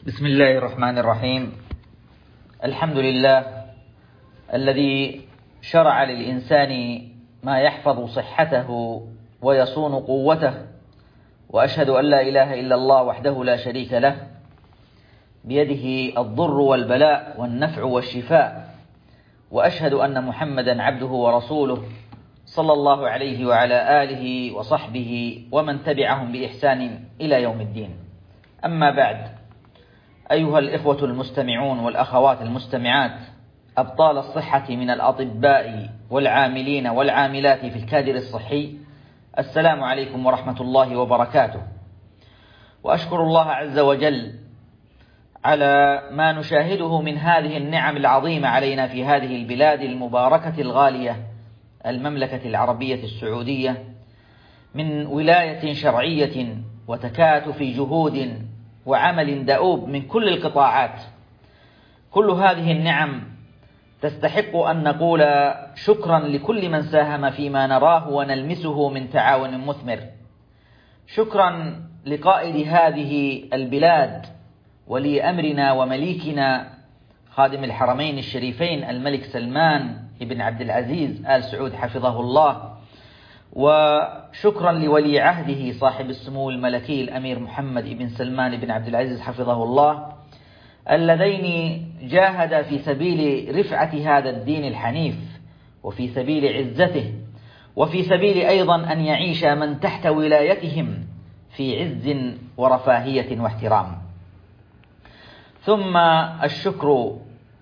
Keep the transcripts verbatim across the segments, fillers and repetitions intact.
بسم الله الرحمن الرحيم. الحمد لله الذي شرع للإنسان ما يحفظ صحته ويصون قوته، وأشهد أن لا إله إلا الله وحده لا شريك له، بيده الضر والبلاء والنفع والشفاء، وأشهد أن محمدا عبده ورسوله صلى الله عليه وعلى آله وصحبه ومن تبعهم بإحسان إلى يوم الدين. أما بعد، أيها الإخوة المستمعون والأخوات المستمعات، أبطال الصحة من الأطباء والعاملين والعاملات في الكادر الصحي، السلام عليكم ورحمة الله وبركاته. وأشكر الله عز وجل على ما نشاهده من هذه النعم العظيمة علينا في هذه البلاد المباركة الغالية، المملكة العربية السعودية، من ولاية شرعية وتكاتف جهود وعمل دؤوب من كل القطاعات. كل هذه النعم تستحق أن نقول شكرا لكل من ساهم فيما نراه ونلمسه من تعاون مثمر. شكرا لقائد هذه البلاد، ولي أمرنا ومليكنا خادم الحرمين الشريفين الملك سلمان بن عبد العزيز آل سعود حفظه الله، وشكرا لولي عهده صاحب السمو الملكي الأمير محمد بن سلمان بن عبد العزيز حفظه الله، اللذين جاهدا في سبيل رفعة هذا الدين الحنيف، وفي سبيل عزته، وفي سبيل أيضا أن يعيش من تحت ولايتهم في عز ورفاهية واحترام. ثم الشكر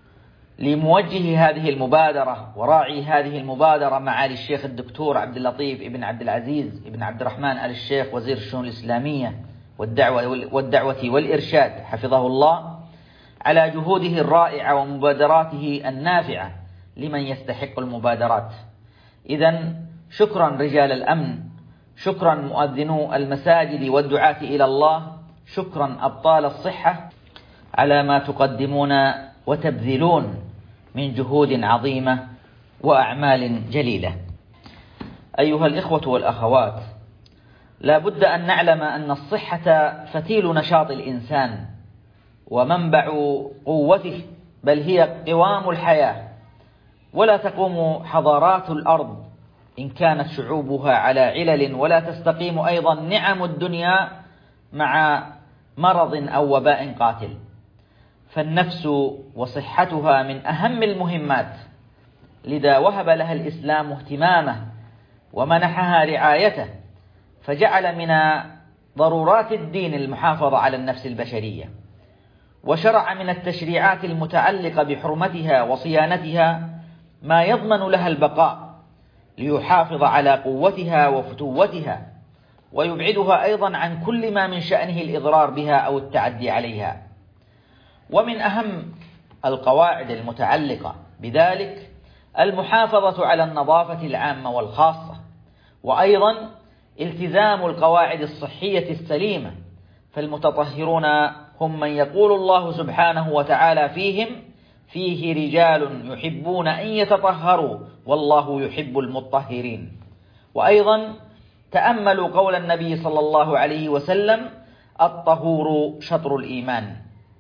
لموجه هذه المبادرة وراعي هذه المبادرة معالي الشيخ الدكتور عبد اللطيف ابن عبد العزيز ابن عبد الرحمن آل الشيخ وزير الشؤون الإسلامية والدعوة والدعوة والإرشاد حفظه الله، على جهوده الرائعة ومبادراته النافعة لمن يستحق المبادرات. إذن شكرا رجال الأمن، شكرا مؤذنو المساجد والدعاة إلى الله، شكرا أبطال الصحة على ما تقدمون وتبذلون من جهود عظيمة وأعمال جليلة. أيها الإخوة والأخوات، لا بد أن نعلم أن الصحة فتيل نشاط الإنسان ومنبع قوته، بل هي قوام الحياة، ولا تقوم حضارات الأرض إن كانت شعوبها على علل، ولا تستقيم أيضا نعم الدنيا مع مرض أو وباء قاتل. فالنفس وصحتها من أهم المهمات، لذا وهب لها الإسلام اهتمامه ومنحها رعايته، فجعل من ضرورات الدين المحافظة على النفس البشرية، وشرع من التشريعات المتعلقة بحرمتها وصيانتها ما يضمن لها البقاء، ليحافظ على قوتها وفتوتها، ويبعدها أيضا عن كل ما من شأنه الإضرار بها أو التعدي عليها. ومن أهم القواعد المتعلقة بذلك المحافظة على النظافة العامة والخاصة، وأيضا التزام القواعد الصحية السليمة، فالمتطهرون هم من يقول الله سبحانه وتعالى فيهم: فيه رجال يحبون أن يتطهروا والله يحب المطهرين. وأيضا تأملوا قول النبي صلى الله عليه وسلم: الطهور شطر الإيمان.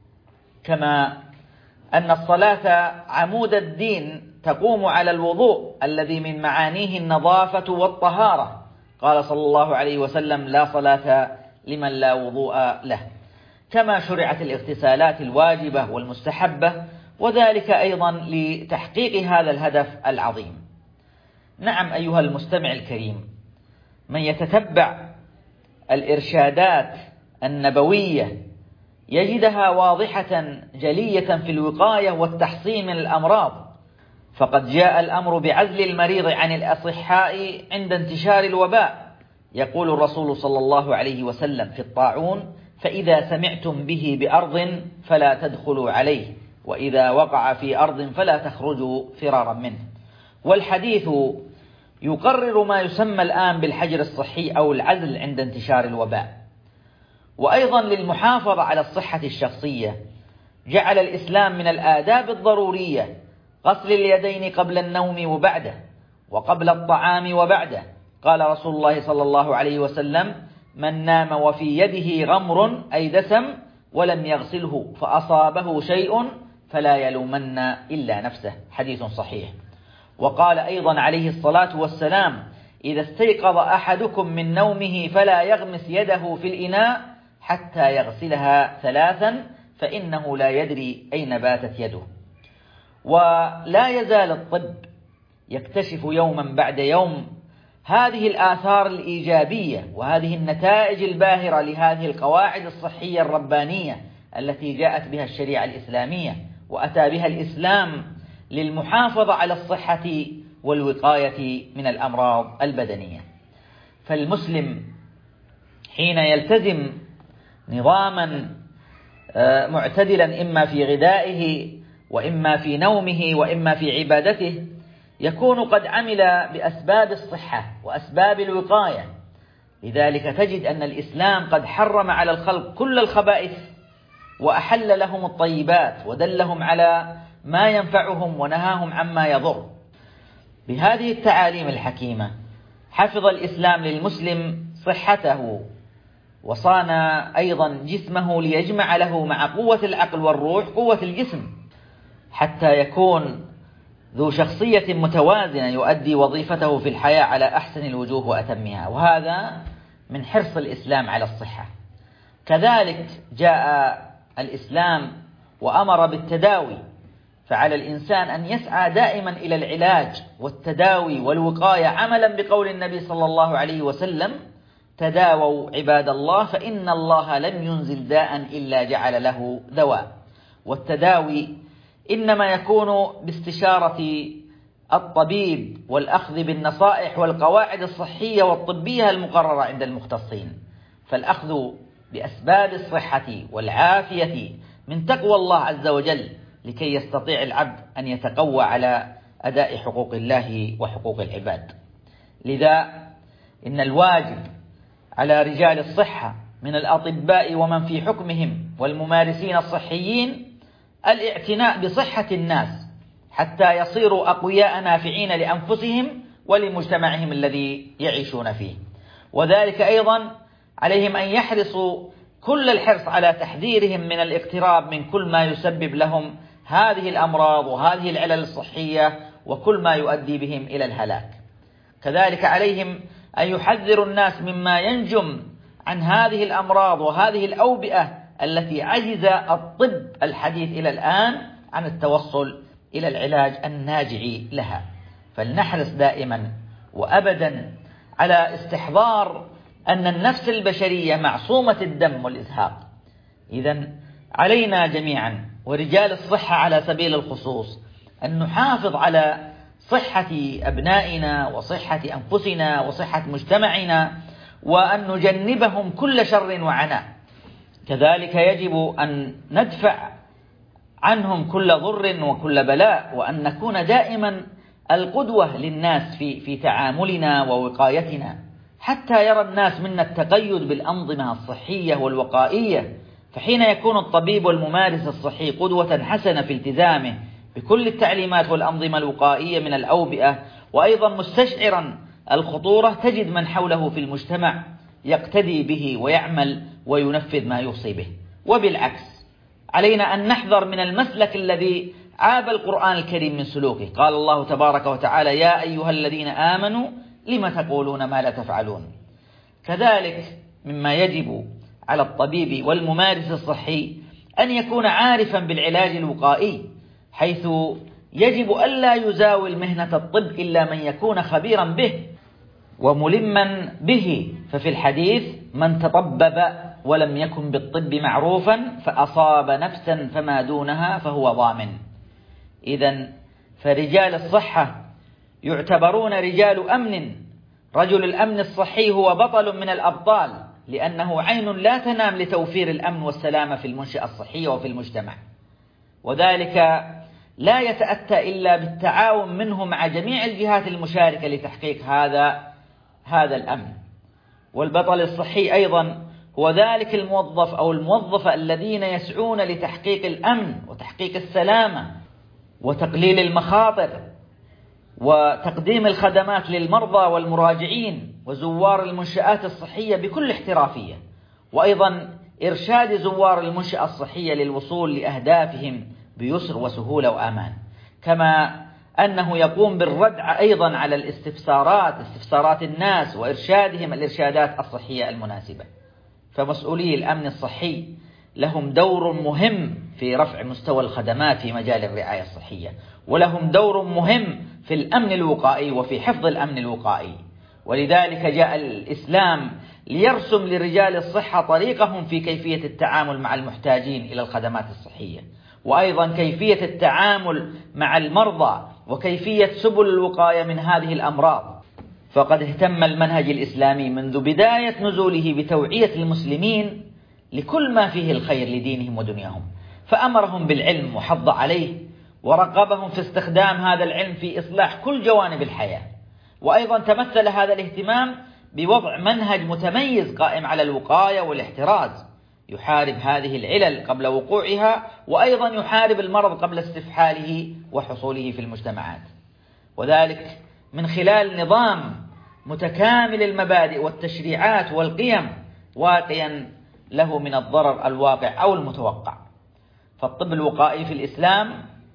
كما أن الصلاة عمود الدين تقوم على الوضوء الذي من معانيه النظافة والطهارة، قال صلى الله عليه وسلم: لا صلاة لمن لا وضوء له. كما شرعت الاغتسالات الواجبة والمستحبة، وذلك أيضا لتحقيق هذا الهدف العظيم. نعم أيها المستمع الكريم، من يتتبع الإرشادات النبوية يجدها واضحة جلية في الوقاية والتحصين من الأمراض، فقد جاء الأمر بعزل المريض عن الأصحاء عند انتشار الوباء. يقول الرسول صلى الله عليه وسلم في الطاعون: فإذا سمعتم به بأرض فلا تدخلوا عليه، وإذا وقع في أرض فلا تخرجوا فرارا منه. والحديث يقرر ما يسمى الآن بالحجر الصحي أو العزل عند انتشار الوباء. وأيضا للمحافظة على الصحة الشخصية جعل الإسلام من الآداب الضرورية غسل اليدين قبل النوم وبعده، وقبل الطعام وبعده. قال رسول الله صلى الله عليه وسلم: من نام وفي يده غمر أي دسم ولم يغسله فأصابه شيء فلا يلومن إلا نفسه، حديث صحيح. وقال أيضا عليه الصلاة والسلام: إذا استيقظ أحدكم من نومه فلا يغمس يده في الإناء حتى يغسلها ثلاثا فإنه لا يدري أين باتت يده. ولا يزال الطب يكتشف يوما بعد يوم هذه الآثار الإيجابية وهذه النتائج الباهرة لهذه القواعد الصحية الربانية التي جاءت بها الشريعة الإسلامية وأتى بها الإسلام للمحافظة على الصحة والوقاية من الأمراض البدنية. فالمسلم حين يلتزم نظاما معتدلا إما في غذائه وإما في نومه وإما في عبادته يكون قد عمل بأسباب الصحة وأسباب الوقاية. لذلك تجد أن الإسلام قد حرم على الخلق كل الخبائث وأحل لهم الطيبات ودلهم على ما ينفعهم ونهاهم عما يضر. بهذه التعاليم الحكيمة حفظ الإسلام للمسلم صحته وصان أيضا جسمه ليجمع له مع قوة العقل والروح قوة الجسم حتى يكون ذو شخصية متوازنة يؤدي وظيفته في الحياة على أحسن الوجوه وأتمها، وهذا من حرص الإسلام على الصحة. كذلك جاء الإسلام وأمر بالتداوي، فعلى الإنسان أن يسعى دائما إلى العلاج والتداوي والوقاية عملا بقول النبي صلى الله عليه وسلم: تداووا عباد الله فإن الله لم ينزل داء إلا جعل له دواء. والتداوي إنما يكون باستشارة الطبيب والأخذ بالنصائح والقواعد الصحية والطبية المقررة عند المختصين. فالأخذ بأسباب الصحة والعافية من تقوى الله عز وجل لكي يستطيع العبد أن يتقوى على أداء حقوق الله وحقوق العباد. لذا إن الواجب على رجال الصحة من الأطباء ومن في حكمهم والممارسين الصحيين الاعتناء بصحة الناس حتى يصيروا أقوياء نافعين لأنفسهم ولمجتمعهم الذي يعيشون فيه. وذلك أيضا عليهم أن يحرصوا كل الحرص على تحذيرهم من الاقتراب من كل ما يسبب لهم هذه الأمراض وهذه العلل الصحية وكل ما يؤدي بهم إلى الهلاك. كذلك عليهم أن يحذروا الناس مما ينجم عن هذه الأمراض وهذه الأوبئة التي عجز الطب الحديث إلى الآن عن التوصل إلى العلاج الناجع لها. فلنحرص دائما وأبدا على استحضار أن النفس البشرية معصومة الدم والإزهاق. إذن علينا جميعا ورجال الصحة على سبيل الخصوص أن نحافظ على صحة أبنائنا وصحة أنفسنا وصحة مجتمعنا وأن نجنبهم كل شر وعناء. كذلك يجب أن ندفع عنهم كل ضر وكل بلاء وأن نكون دائما القدوة للناس في في تعاملنا ووقايتنا حتى يرى الناس منا التقيد بالأنظمة الصحية والوقائية. فحين يكون الطبيب والممارس الصحي قدوة حسنة في التزامه بكل التعليمات والأنظمة الوقائية من الأوبئة وأيضا مستشعرا الخطورة تجد من حوله في المجتمع يقتدي به ويعمل وينفذ ما يوصي به. وبالعكس علينا أن نحذر من المسلك الذي عاب القرآن الكريم من سلوكه. قال الله تبارك وتعالى: يا أيها الذين آمنوا لم تقولون ما لا تفعلون. كذلك مما يجب على الطبيب والممارس الصحي أن يكون عارفا بالعلاج الوقائي، حيث يجب ألا يزاول مهنة الطب إلا من يكون خبيرا به وملما به. ففي الحديث: من تطبب ولم يكن بالطب معروفا فأصاب نفسا فما دونها فهو ضامن. إذن فرجال الصحة يعتبرون رجال أمن. رجل الأمن الصحي هو بطل من الأبطال لأنه عين لا تنام لتوفير الأمن والسلامة في المنشأة الصحية وفي المجتمع، وذلك لا يتأتى إلا بالتعاون منه مع جميع الجهات المشاركة لتحقيق هذا هذا الأمن. والبطل الصحي أيضا هو ذلك الموظف أو الموظفة الذين يسعون لتحقيق الأمن وتحقيق السلامة وتقليل المخاطر وتقديم الخدمات للمرضى والمراجعين وزوار المنشآت الصحية بكل احترافية. وأيضا إرشاد زوار المنشأة الصحية للوصول لأهدافهم بيسر وسهولة وأمان، كما أنه يقوم بالرد أيضا على الاستفسارات استفسارات الناس وإرشادهم الإرشادات الصحية المناسبة. فمسؤولي الأمن الصحي لهم دور مهم في رفع مستوى الخدمات في مجال الرعاية الصحية، ولهم دور مهم في الأمن الوقائي وفي حفظ الأمن الوقائي. ولذلك جاء الإسلام ليرسم لرجال الصحة طريقهم في كيفية التعامل مع المحتاجين إلى الخدمات الصحية، وأيضا كيفية التعامل مع المرضى وكيفية سبل الوقاية من هذه الأمراض. فقد اهتم المنهج الإسلامي منذ بداية نزوله بتوعية المسلمين لكل ما فيه الخير لدينهم ودنياهم، فأمرهم بالعلم وحض عليه، ورغبهم في استخدام هذا العلم في إصلاح كل جوانب الحياة. وأيضا تمثل هذا الاهتمام بوضع منهج متميز قائم على الوقاية والاحتراز، يحارب هذه العلل قبل وقوعها، وأيضا يحارب المرض قبل استفحاله وحصوله في المجتمعات، وذلك من خلال نظام متكامل المبادئ والتشريعات والقيم، واقيا له من الضرر الواقع أو المتوقع. فالطب الوقائي في الإسلام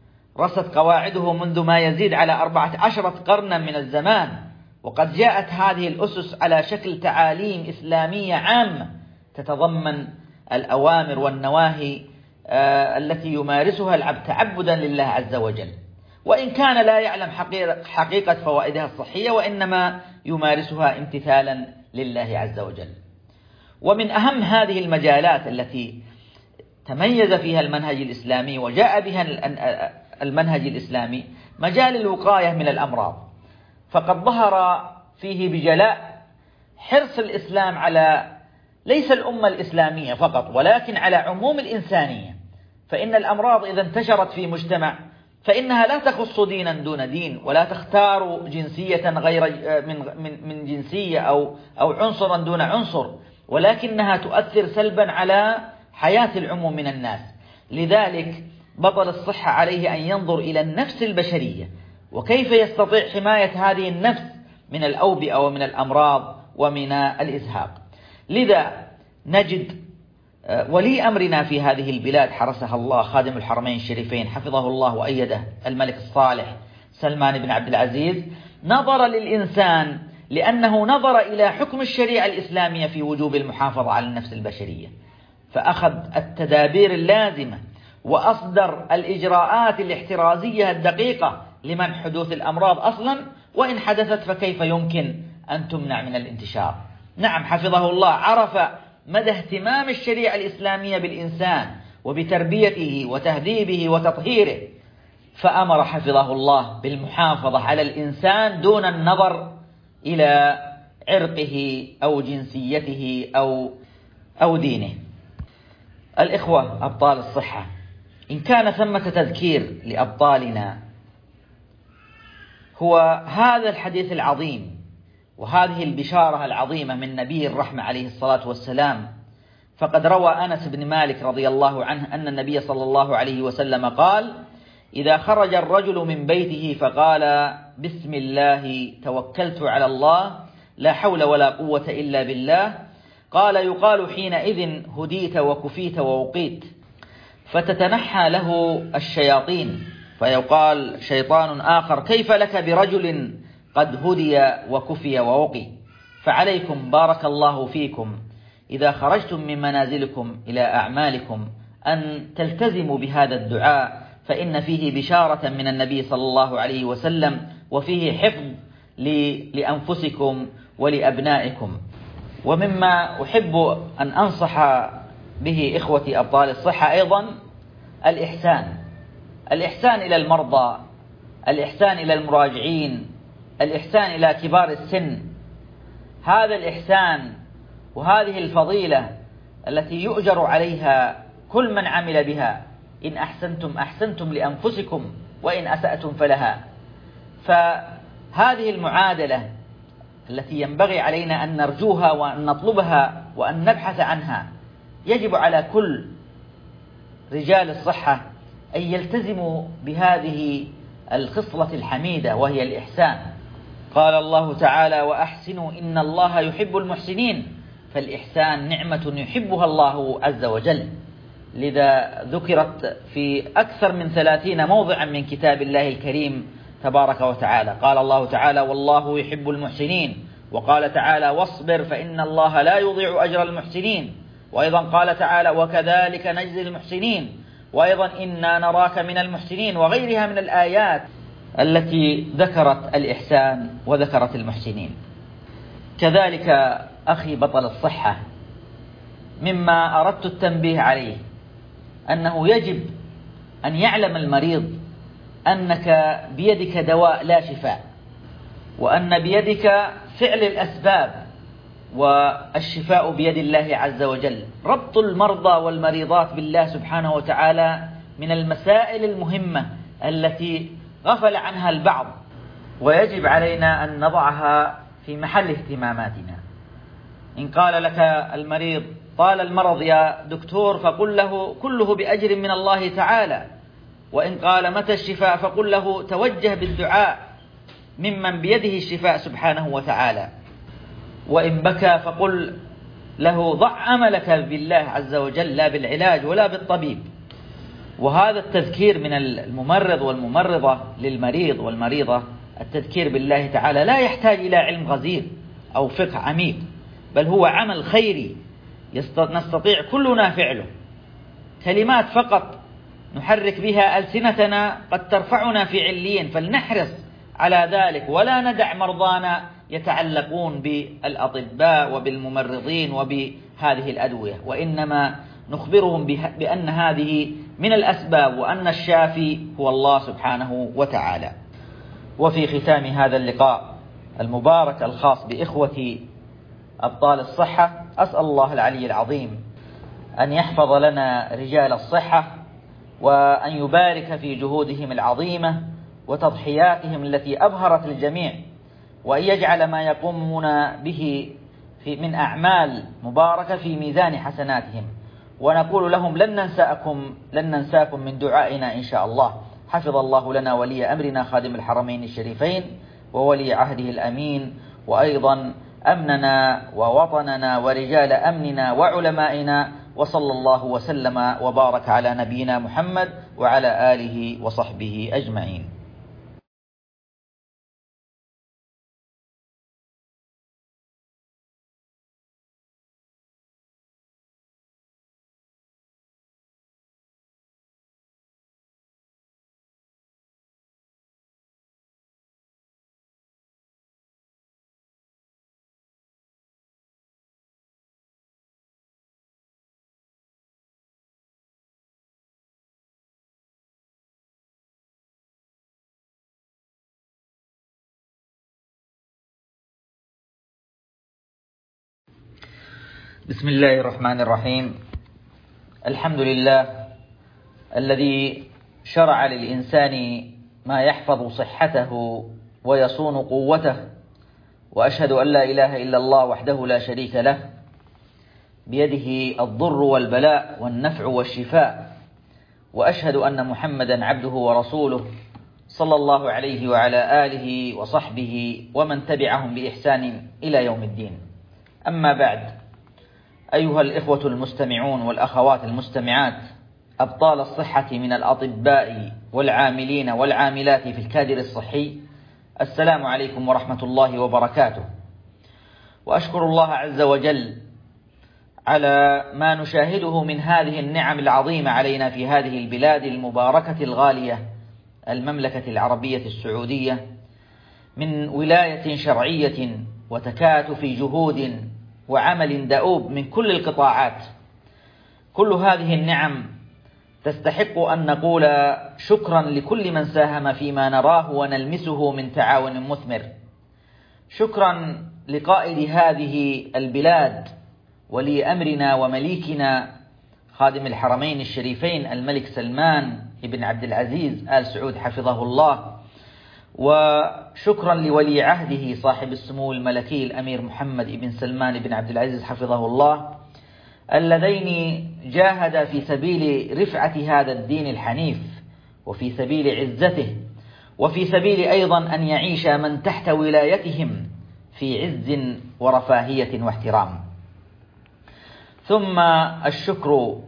رست قواعده منذ ما يزيد على أربعة عشر قرنا من الزمان، وقد جاءت هذه الأسس على شكل تعاليم إسلامية عامة تتضمن الأوامر والنواهي آه التي يمارسها العبد تعبدا لله عز وجل، وإن كان لا يعلم حقيقة فوائدها الصحية، وإنما يمارسها امتثالا لله عز وجل. ومن أهم هذه المجالات التي تميز فيها المنهج الإسلامي وجاء بها المنهج الإسلامي مجال الوقاية من الأمراض، فقد ظهر فيه بجلاء حرص الإسلام على ليس الأمة الإسلامية فقط، ولكن على عموم الإنسانية. فإن الأمراض إذا انتشرت في مجتمع فإنها لا تخص دينا دون دين، ولا تختار جنسية غير من من من جنسية أو أو عنصرا دون عنصر، ولكنها تؤثر سلبا على حياة العموم من الناس. لذلك بطل الصحة عليه أن ينظر إلى النفس البشرية، وكيف يستطيع حماية هذه النفس من الأوبئة ومن الأمراض ومن الإزهاق. لذا نجد ولي أمرنا في هذه البلاد حرسها الله خادم الحرمين الشريفين حفظه الله وأيده الملك الصالح سلمان بن عبد العزيز، نظر للإنسان لأنه نظر إلى حكم الشريعة الإسلامية في وجوب المحافظة على النفس البشرية، فأخذ التدابير اللازمة وأصدر الإجراءات الاحترازية الدقيقة لمنع حدوث الأمراض أصلا، وإن حدثت فكيف يمكن أن تمنع من الانتشار. نعم، حفظه الله عرف مدى اهتمام الشريعة الإسلامية بالإنسان وبتربيته وتهذيبه وتطهيره، فأمر حفظه الله بالمحافظة على الإنسان دون النظر إلى عرقه أو جنسيته أو أو دينه. الإخوة أبطال الصحة، إن كان ثمة تذكير لأبطالنا هو هذا الحديث العظيم وهذه البشارة العظيمة من نبي الرحمة عليه الصلاة والسلام، فقد روى أنس بن مالك رضي الله عنه أن النبي صلى الله عليه وسلم قال: إذا خرج الرجل من بيته فقال بسم الله توكلت على الله لا حول ولا قوة إلا بالله، قال يقال حينئذ هديت وكفيت ووقيت، فتتنحى له الشياطين، فيقال شيطان آخر كيف لك برجل قد هدي وكفي ووقي؟ فعليكم بارك الله فيكم إذا خرجتم من منازلكم إلى أعمالكم أن تلتزموا بهذا الدعاء، فإن فيه بشارة من النبي صلى الله عليه وسلم، وفيه حفظ لأنفسكم ولأبنائكم. ومما أحب أن أنصح به إخوتي أبطال الصحة أيضا الإحسان الإحسان إلى المرضى، الإحسان إلى المراجعين، الإحسان إلى كبار السن. هذا الإحسان وهذه الفضيلة التي يؤجر عليها كل من عمل بها، إن أحسنتم أحسنتم لأنفسكم وإن أسأتم فلها. فهذه المعادلة التي ينبغي علينا أن نرجوها وأن نطلبها وأن نبحث عنها، يجب على كل رجال الصحة أن يلتزموا بهذه الخصلة الحميدة وهي الإحسان. قال الله تعالى: وأحسنوا إن الله يحب المحسنين. فالإحسان نعمة يحبها الله عز وجل، لذا ذكرت في أكثر من ثلاثين موضعا من كتاب الله الكريم تبارك وتعالى. قال الله تعالى: والله يحب المحسنين، وقال تعالى: واصبر فإن الله لا يضيع أجر المحسنين، وأيضا قال تعالى: وكذلك نجزي المحسنين، وأيضا إنا نراك من المحسنين، وغيرها من الآيات التي ذكرت الإحسان وذكرت المحسنين. كذلك أخي بطل الصحة، مما أردت التنبيه عليه أنه يجب أن يعلم المريض أنك بيدك دواء لا شفاء، وأن بيدك فعل الأسباب، والشفاء بيد الله عز وجل. ربط المرضى والمريضات بالله سبحانه وتعالى من المسائل المهمة التي غفل عنها البعض، ويجب علينا أن نضعها في محل اهتماماتنا. إن قال لك المريض: طال المرض يا دكتور، فقل له: كله بأجر من الله تعالى. وإن قال: متى الشفاء، فقل له: توجه بالدعاء ممن بيده الشفاء سبحانه وتعالى. وإن بكى فقل له: ضع أملك بالله عز وجل، لا بالعلاج ولا بالطبيب. وهذا التذكير من الممرض والممرضة للمريض والمريضة، التذكير بالله تعالى، لا يحتاج إلى علم غزير أو فقه عميق، بل هو عمل خيري نستطيع كلنا فعله. كلمات فقط نحرك بها ألسنتنا قد ترفعنا في عليين، فلنحرص على ذلك، ولا ندع مرضانا يتعلقون بالأطباء وبالممرضين وبهذه الأدوية، وإنما نخبرهم بأن هذه من الأسباب، وأن الشافي هو الله سبحانه وتعالى. وفي ختام هذا اللقاء المبارك الخاص بإخوة أبطال الصحة، أسأل الله العلي العظيم أن يحفظ لنا رجال الصحة، وأن يبارك في جهودهم العظيمة وتضحياتهم التي أبهرت الجميع، وأن يجعل ما يقومون به في من أعمال مباركة في ميزان حسناتهم. ونقول لهم: لن ننساكم لن ننساكم من دعائنا إن شاء الله. حفظ الله لنا ولي أمرنا خادم الحرمين الشريفين وولي عهده الأمين، وأيضا أمننا ووطننا ورجال أمننا وعلمائنا، وصلى الله وسلم وبارك على نبينا محمد وعلى آله وصحبه أجمعين. بسم الله الرحمن الرحيم. الحمد لله الذي شرع للإنسان ما يحفظ صحته ويصون قوته، وأشهد أن لا إله إلا الله وحده لا شريك له، بيده الضر والبلاء والنفع والشفاء، وأشهد أن محمدا عبده ورسوله صلى الله عليه وعلى آله وصحبه ومن تبعهم بإحسان إلى يوم الدين. أما بعد، أيها الإخوة المستمعون والأخوات المستمعات، أبطال الصحة من الأطباء والعاملين والعاملات في الكادر الصحي، السلام عليكم ورحمة الله وبركاته. وأشكر الله عز وجل على ما نشاهده من هذه النعم العظيمة علينا في هذه البلاد المباركة الغالية، المملكة العربية السعودية، من ولاية شرعية وتكاتف جهود وعمل دؤوب من كل القطاعات. كل هذه النعم تستحق أن نقول شكرا لكل من ساهم فيما نراه ونلمسه من تعاون مثمر. شكرا لقائد هذه البلاد ولي أمرنا ومليكنا خادم الحرمين الشريفين الملك سلمان بن عبد العزيز آل سعود حفظه الله، وشكرا لولي عهده صاحب السمو الملكي الأمير محمد بن سلمان بن عبد العزيز حفظه الله، اللذين جاهدا في سبيل رفعة هذا الدين الحنيف، وفي سبيل عزته، وفي سبيل أيضا أن يعيش من تحت ولايتهم في عز ورفاهية واحترام. ثم الشكر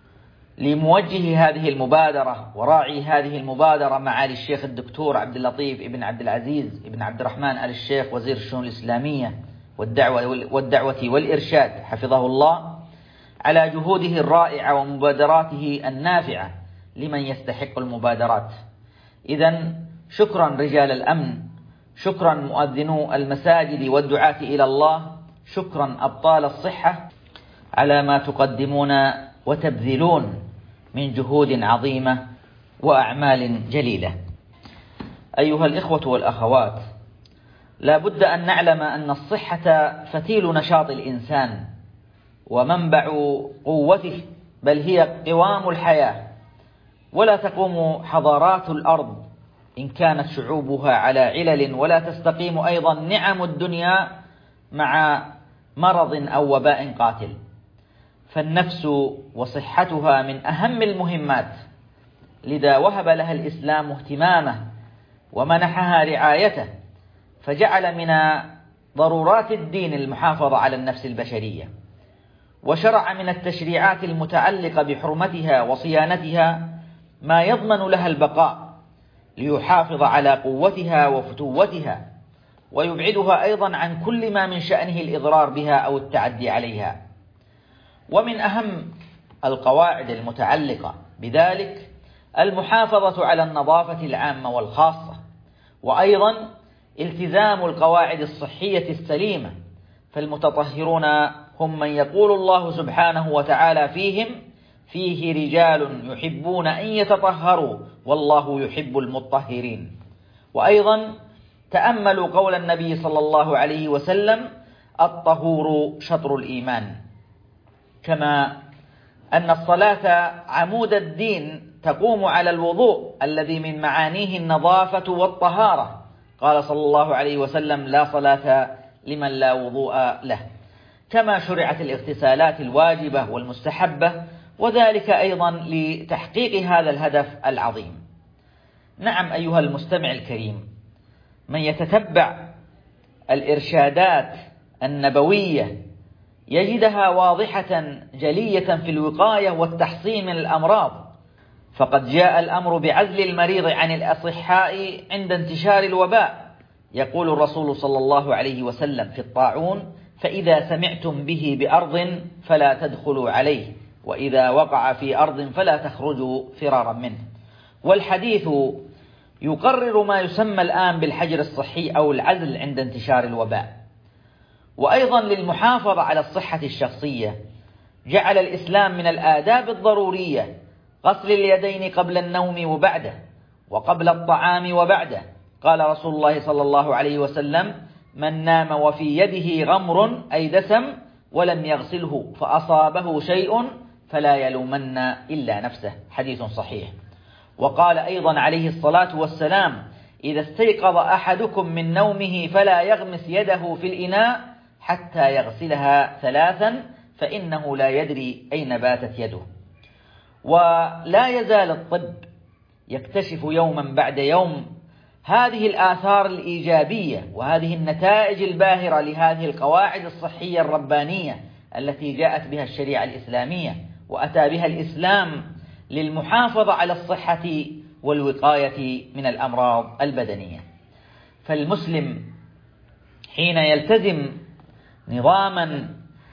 لموجه هذه المبادرة وراعي هذه المبادرة معالي الشيخ الدكتور عبد اللطيف ابن عبد العزيز ابن عبد الرحمن آل الشيخ وزير الشؤون الإسلامية والدعوة والدعوة والإرشاد حفظه الله على جهوده الرائعة ومبادراته النافعة لمن يستحق المبادرات. إذن شكرا رجال الأمن، شكرا مؤذنو المساجد والدعاة إلى الله، شكرا أبطال الصحة على ما تقدمون وتبذلون من جهود عظيمة وأعمال جليلة. أيها الإخوة والأخوات، لا بد أن نعلم أن الصحة فتيل نشاط الإنسان ومنبع قوته، بل هي قوام الحياة، ولا تقوم حضارات الأرض إن كانت شعوبها على علل، ولا تستقيم أيضا نعم الدنيا مع مرض أو وباء قاتل. فالنفس وصحتها من أهم المهمات، لذا وهب لها الإسلام اهتمامه ومنحها رعايته، فجعل من ضرورات الدين المحافظة على النفس البشرية، وشرع من التشريعات المتعلقة بحرمتها وصيانتها ما يضمن لها البقاء ليحافظ على قوتها وفتوتها، ويبعدها أيضا عن كل ما من شأنه الإضرار بها أو التعدي عليها. ومن أهم القواعد المتعلقة بذلك المحافظة على النظافة العامة والخاصة، وأيضا التزام القواعد الصحية السليمة، فالمتطهرون هم من يقول الله سبحانه وتعالى فيهم: فيه رجال يحبون أن يتطهروا والله يحب المطهرين. وأيضا تأملوا قول النبي صلى الله عليه وسلم: الطهور شطر الإيمان. كما أن الصلاة عمود الدين تقوم على الوضوء الذي من معانيه النظافة والطهارة، قال صلى الله عليه وسلم: لا صلاة لمن لا وضوء له. كما شرعت الاغتسالات الواجبة والمستحبة، وذلك أيضا لتحقيق هذا الهدف العظيم. نعم أيها المستمع الكريم، من يتتبع الإرشادات النبوية يجدها واضحة جلية في الوقاية والتحصين من الأمراض، فقد جاء الأمر بعزل المريض عن الأصحاء عند انتشار الوباء. يقول الرسول صلى الله عليه وسلم في الطاعون: فإذا سمعتم به بأرض فلا تدخلوا عليه، وإذا وقع في أرض فلا تخرجوا فرارا منه. والحديث يقرر ما يسمى الآن بالحجر الصحي أو العزل عند انتشار الوباء. وأيضا للمحافظة على الصحة الشخصية جعل الإسلام من الآداب الضرورية غسل اليدين قبل النوم وبعده، وقبل الطعام وبعده. قال رسول الله صلى الله عليه وسلم: من نام وفي يده غمر أي دسم ولم يغسله فأصابه شيء فلا يلومن إلا نفسه، حديث صحيح. وقال أيضا عليه الصلاة والسلام: إذا استيقظ أحدكم من نومه فلا يغمس يده في الإناء حتى يغسلها ثلاثا فإنه لا يدري أين باتت يده. ولا يزال الطب يكتشف يوما بعد يوم هذه الآثار الإيجابية وهذه النتائج الباهرة لهذه القواعد الصحية الربانية التي جاءت بها الشريعة الإسلامية وأتى بها الإسلام للمحافظة على الصحة والوقاية من الأمراض البدنية. فالمسلم حين يلتزم نظاما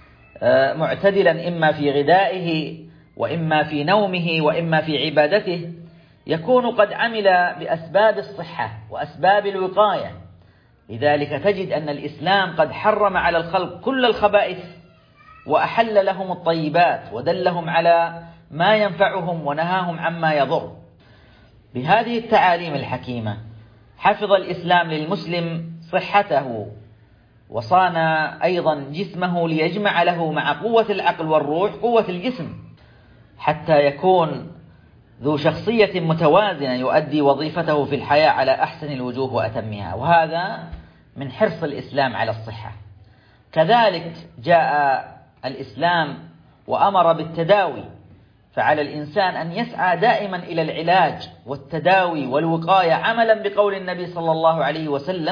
معتدلا إما في غذائه وإما في نومه وإما في عبادته يكون قد عمل بأسباب الصحة وأسباب الوقاية. لذلك تجد أن الإسلام قد حرم على الخلق كل الخبائث وأحل لهم الطيبات ودلهم على ما ينفعهم ونهاهم عما يضر. بهذه التعاليم الحكيمة حفظ الإسلام للمسلم صحته، وصان أيضا جسمه ليجمع له مع قوة العقل والروح قوة الجسم، حتى يكون ذو شخصية متوازنة يؤدي وظيفته في الحياة على أحسن الوجوه وأتمها، وهذا من حرص الإسلام على الصحة. كذلك جاء الإسلام وأمر بالتداوي، فعلى الإنسان أن يسعى دائما إلى العلاج والتداوي والوقاية، عملا بقول النبي صلى الله عليه وسلم: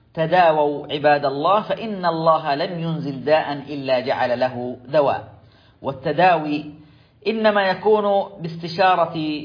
تداووا عباد الله فإن الله لم ينزل داء إلا جعل له دواء. والتداوي إنما يكون باستشارة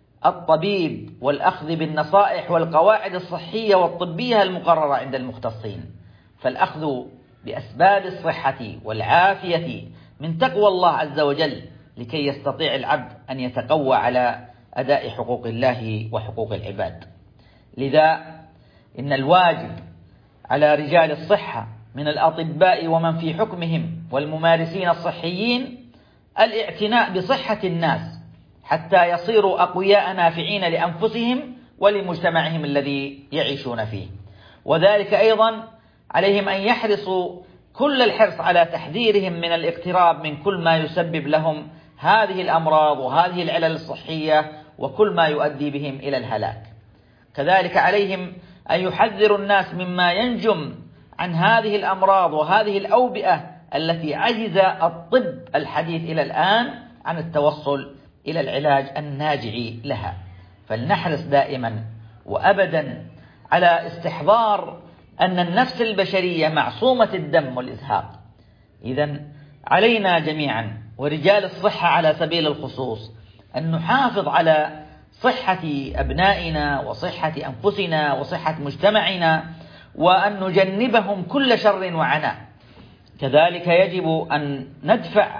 الطبيب والأخذ بالنصائح والقواعد الصحية والطبية المقررة عند المختصين، فالأخذ بأسباب الصحة والعافية من تقوى الله عز وجل لكي يستطيع العبد أن يتقوى على أداء حقوق الله وحقوق العباد. لذا إن الواجب على رجال الصحة من الأطباء ومن في حكمهم والممارسين الصحيين الاعتناء بصحة الناس حتى يصيروا أقوياء نافعين لأنفسهم ولمجتمعهم الذي يعيشون فيه. وذلك أيضا عليهم أن يحرصوا كل الحرص على تحذيرهم من الاقتراب من كل ما يسبب لهم هذه الأمراض وهذه العلل الصحية وكل ما يؤدي بهم إلى الهلاك. كذلك عليهم أن يحذروا الناس مما ينجم عن هذه الأمراض وهذه الأوبئة التي عجز الطب الحديث إلى الآن عن التوصل إلى العلاج الناجع لها. فلنحرص دائما وأبدا على استحضار أن النفس البشرية معصومة الدم والإزهاق. إذن علينا جميعا ورجال الصحة على سبيل الخصوص أن نحافظ على صحة أبنائنا وصحة أنفسنا وصحة مجتمعنا وأن نجنبهم كل شر وعناء. كذلك يجب أن ندفع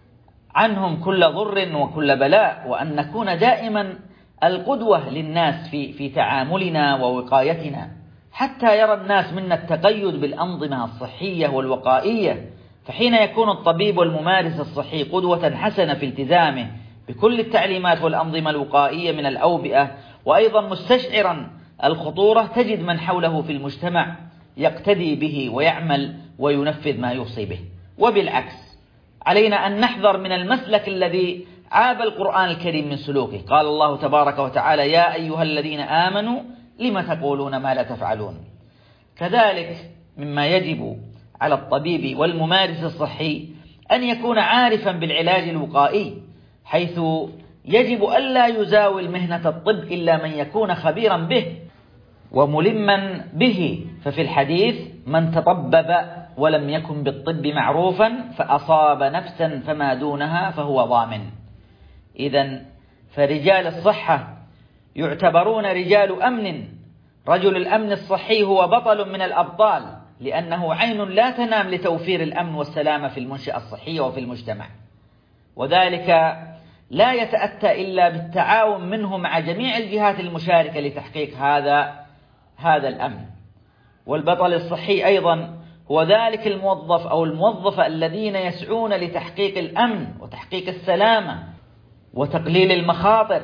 عنهم كل ضر وكل بلاء، وأن نكون دائما القدوة للناس في في تعاملنا ووقايتنا، حتى يرى الناس منا التقيد بالأنظمة الصحية والوقائية. فحين يكون الطبيب والممارس الصحي قدوة حسنة في التزامه بكل التعليمات والأنظمة الوقائية من الأوبئة، وأيضا مستشعرا الخطورة، تجد من حوله في المجتمع يقتدي به ويعمل وينفذ ما يوصي به. وبالعكس علينا أن نحذر من المسلك الذي عاب القرآن الكريم من سلوكه. قال الله تبارك وتعالى: يا أيها الذين آمنوا لم تقولون ما لا تفعلون. كذلك مما يجب على الطبيب والممارس الصحي أن يكون عارفا بالعلاج الوقائي، حيث يجب ألا يزاول مهنة الطب إلا من يكون خبيرا به وملما به. ففي الحديث: من تطبب ولم يكن بالطب معروفا فأصاب نفسا فما دونها فهو ضامن. إذن فرجال الصحة يعتبرون رجال أمن. رجل الأمن الصحي هو بطل من الأبطال، لأنه عين لا تنام لتوفير الأمن والسلامة في المنشأة الصحية وفي المجتمع، وذلك لا يتأتى إلا بالتعاون منه مع جميع الجهات المشاركة لتحقيق هذا هذا الأمن. والبطل الصحي أيضا هو ذلك الموظف أو الموظفة الذين يسعون لتحقيق الأمن وتحقيق السلامة وتقليل المخاطر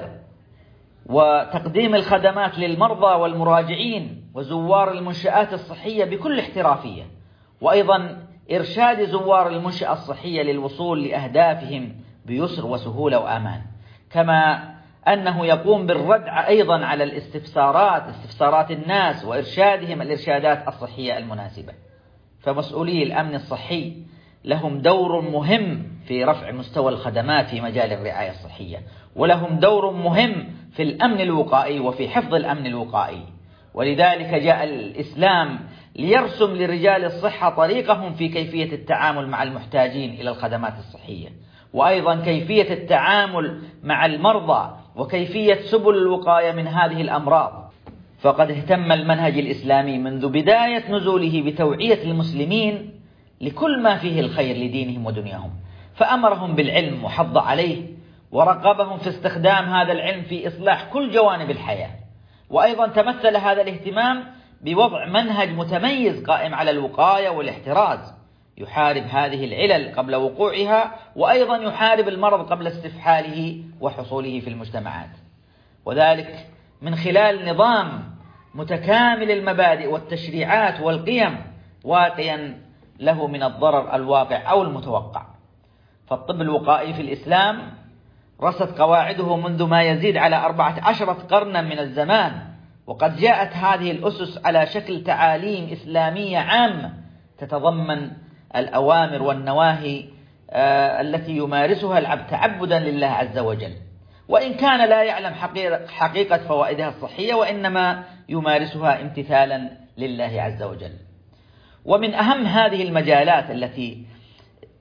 وتقديم الخدمات للمرضى والمراجعين وزوار المنشآت الصحية بكل احترافية، وأيضا إرشاد زوار المنشأة الصحية للوصول لأهدافهم بيسر وسهولة وأمان، كما أنه يقوم بالردع أيضا على الاستفسارات استفسارات الناس وإرشادهم الإرشادات الصحية المناسبة. فمسؤولي الأمن الصحي لهم دور مهم في رفع مستوى الخدمات في مجال الرعاية الصحية، ولهم دور مهم في الأمن الوقائي وفي حفظ الأمن الوقائي. ولذلك جاء الإسلام ليرسم لرجال الصحة طريقهم في كيفية التعامل مع المحتاجين إلى الخدمات الصحية، وأيضا كيفية التعامل مع المرضى وكيفية سبل الوقاية من هذه الأمراض. فقد اهتم المنهج الإسلامي منذ بداية نزوله بتوعية المسلمين لكل ما فيه الخير لدينهم ودنياهم، فأمرهم بالعلم وحض عليه، ورغبهم في استخدام هذا العلم في إصلاح كل جوانب الحياة. وأيضا تمثل هذا الاهتمام بوضع منهج متميز قائم على الوقاية والاحتراز، يحارب هذه العلل قبل وقوعها، وأيضا يحارب المرض قبل استفحاله وحصوله في المجتمعات، وذلك من خلال نظام متكامل المبادئ والتشريعات والقيم، واقيا له من الضرر الواقع أو المتوقع. فالطب الوقائي في الإسلام رست قواعده منذ ما يزيد على أربعة عشر قرنا من الزمان، وقد جاءت هذه الأسس على شكل تعاليم إسلامية عامة تتضمن الأوامر والنواهي آه التي يمارسها العبد تعبدا لله عز وجل، وإن كان لا يعلم حقيقة فوائدها الصحية، وإنما يمارسها امتثالا لله عز وجل. ومن أهم هذه المجالات التي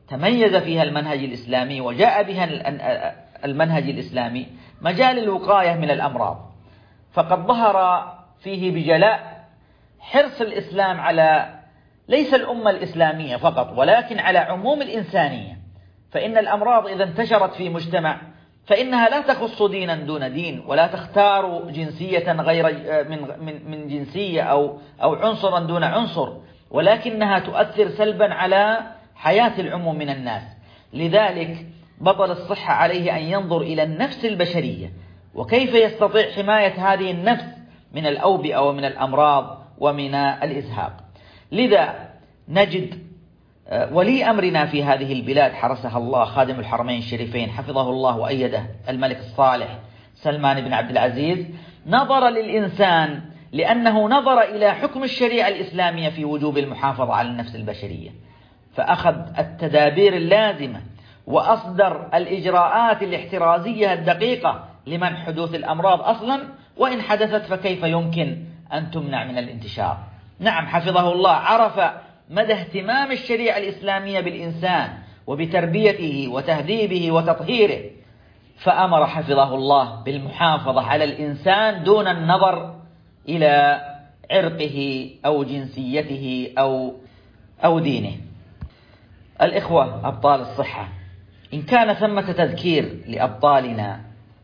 تميز فيها المنهج الإسلامي وجاء بها المنهج الإسلامي مجال الوقاية من الأمراض، فقد ظهر فيه بجلاء حرص الإسلام على ليس الأمة الإسلامية فقط ولكن على عموم الإنسانية. فإن الأمراض إذا انتشرت في مجتمع فإنها لا تخص دينا دون دين، ولا تختار جنسية غير من من من جنسية أو أو عنصرا دون عنصر، ولكنها تؤثر سلبا على حياة العموم من الناس. لذلك بطل الصحة عليه أن ينظر إلى النفس البشرية وكيف يستطيع حماية هذه النفس من الأوبئة ومن الأمراض ومن الإزهاق. لذا نجد ولي أمرنا في هذه البلاد حرسها الله خادم الحرمين الشريفين حفظه الله وأيده الملك الصالح سلمان بن عبد العزيز نظر للإنسان لأنه نظر إلى حكم الشريعة الإسلامية في وجوب المحافظة على النفس البشرية، فأخذ التدابير اللازمة وأصدر الإجراءات الاحترازية الدقيقة لمنع حدوث الأمراض أصلا، وإن حدثت فكيف يمكن أن تمنع من الانتشار. نعم حفظه الله عرف مدى اهتمام الشريعة الإسلامية بالإنسان وبتربيته وتهذيبه وتطهيره، فأمر حفظه الله بالمحافظة على الإنسان دون النظر إلى عرقه أو جنسيته أو أو دينه. الإخوة أبطال الصحة، إن كان ثمة تذكير لأبطالنا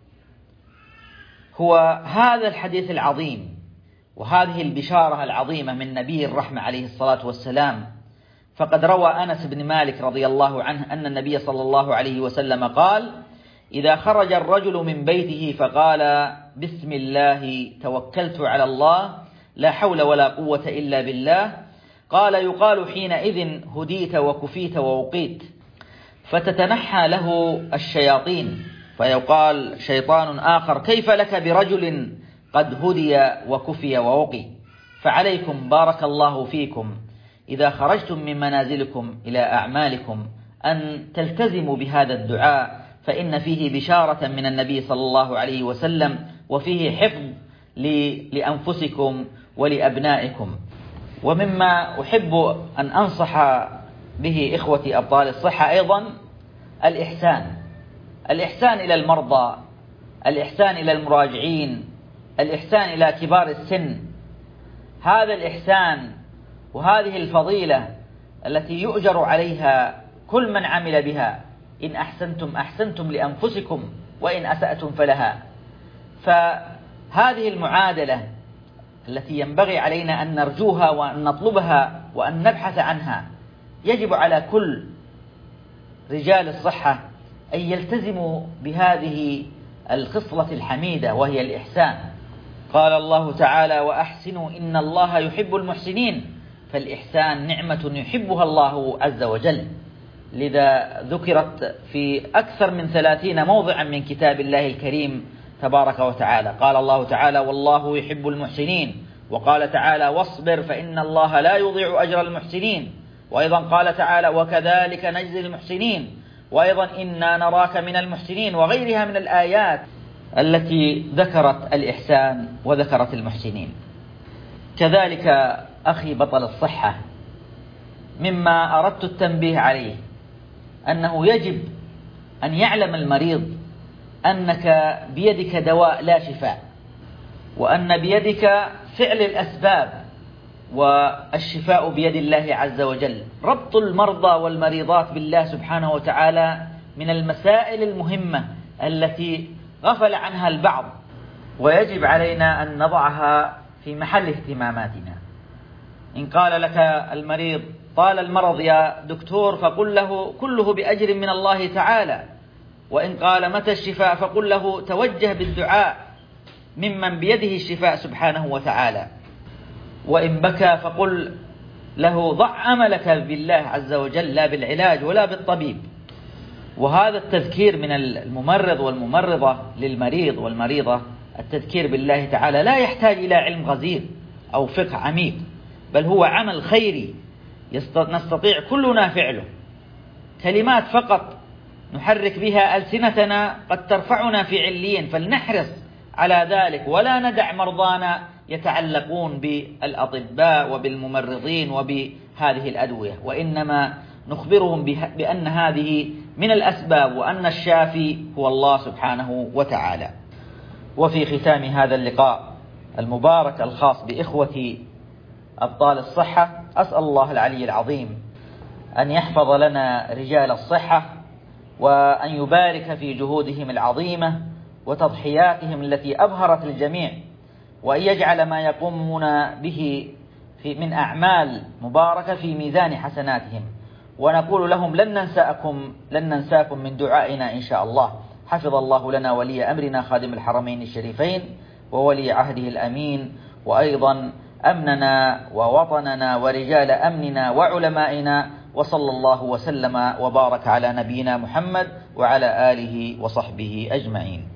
هو هذا الحديث العظيم وهذه البشارة العظيمة من نبي الرحمة عليه الصلاة والسلام، فقد روى أنس بن مالك رضي الله عنه أن النبي صلى الله عليه وسلم قال: إذا خرج الرجل من بيته فقال بسم الله توكلت على الله لا حول ولا قوة إلا بالله، قال يقال حينئذ هديت وكفيت ووقيت، فتتنحى له الشياطين، فيقال شيطان آخر كيف لك برجل قد هدي وكفي ووقي؟ فعليكم بارك الله فيكم إذا خرجتم من منازلكم إلى أعمالكم أن تلتزموا بهذا الدعاء، فإن فيه بشارة من النبي صلى الله عليه وسلم وفيه حفظ لأنفسكم ولأبنائكم. ومما أحب أن أنصح به إخوتي أبطال الصحة أيضا الإحسان الإحسان إلى المرضى، الإحسان إلى المراجعين، الإحسان إلى كبار السن. هذا الإحسان وهذه الفضيلة التي يؤجر عليها كل من عمل بها، إن أحسنتم أحسنتم لأنفسكم وإن أسأتم فلها. فهذه المعادلة التي ينبغي علينا أن نرجوها وأن نطلبها وأن نبحث عنها، يجب على كل رجال الصحة أن يلتزموا بهذه الخصلة الحميدة وهي الإحسان. قال الله تعالى: وأحسنوا إن الله يحب المحسنين، فالإحسان نعمة يحبها الله عز وجل. لذا ذكرت في أكثر من ثلاثين موضعا من كتاب الله الكريم تبارك وتعالى. قال الله تعالى: والله يحب المحسنين، وقال تعالى: واصبر فإن الله لا يضيع أجر المحسنين، وأيضا قال تعالى: وكذلك نجزي المحسنين، وأيضا إنا نراك من المحسنين، وغيرها من الآيات التي ذكرت الإحسان وذكرت المحسنين. كذلك أخي بطل الصحة، مما أردت التنبيه عليه أنه يجب أن يعلم المريض أنك بيدك دواء لا شفاء، وأن بيدك فعل الأسباب والشفاء بيد الله عز وجل. ربط المرضى والمريضات بالله سبحانه وتعالى من المسائل المهمة التي غفل عنها البعض، ويجب علينا أن نضعها في محل اهتماماتنا. إن قال لك المريض طال المرض يا دكتور فقل له كله بأجر من الله تعالى، وإن قال متى الشفاء فقل له توجه بالدعاء ممن بيده الشفاء سبحانه وتعالى، وإن بكى فقل له ضع أملك بالله عز وجل لا بالعلاج ولا بالطبيب. وهذا التذكير من الممرض والممرضة للمريض والمريضة، التذكير بالله تعالى لا يحتاج إلى علم غزير أو فقه عميق، بل هو عمل خيري نستطيع كلنا فعله. كلمات فقط نحرك بها ألسنتنا قد ترفعنا في عليين، فلنحرص على ذلك ولا ندع مرضانا يتعلقون بالأطباء وبالممرضين وبهذه الأدوية، وإنما نخبرهم بأن هذه من الأسباب وأن الشافي هو الله سبحانه وتعالى. وفي ختام هذا اللقاء المبارك الخاص بإخوة أبطال الصحة، أسأل الله العلي العظيم أن يحفظ لنا رجال الصحة، وأن يبارك في جهودهم العظيمة وتضحياتهم التي أبهرت الجميع، وأن يجعل ما يقومون به في من أعمال مباركة في ميزان حسناتهم. ونقول لهم لن ننساكم لن ننساكم من دعائنا إن شاء الله. حفظ الله لنا ولي أمرنا خادم الحرمين الشريفين وولي عهده الأمين، وأيضا أمننا ووطننا ورجال أمننا وعلمائنا، وصلى الله وسلم وبارك على نبينا محمد وعلى آله وصحبه أجمعين.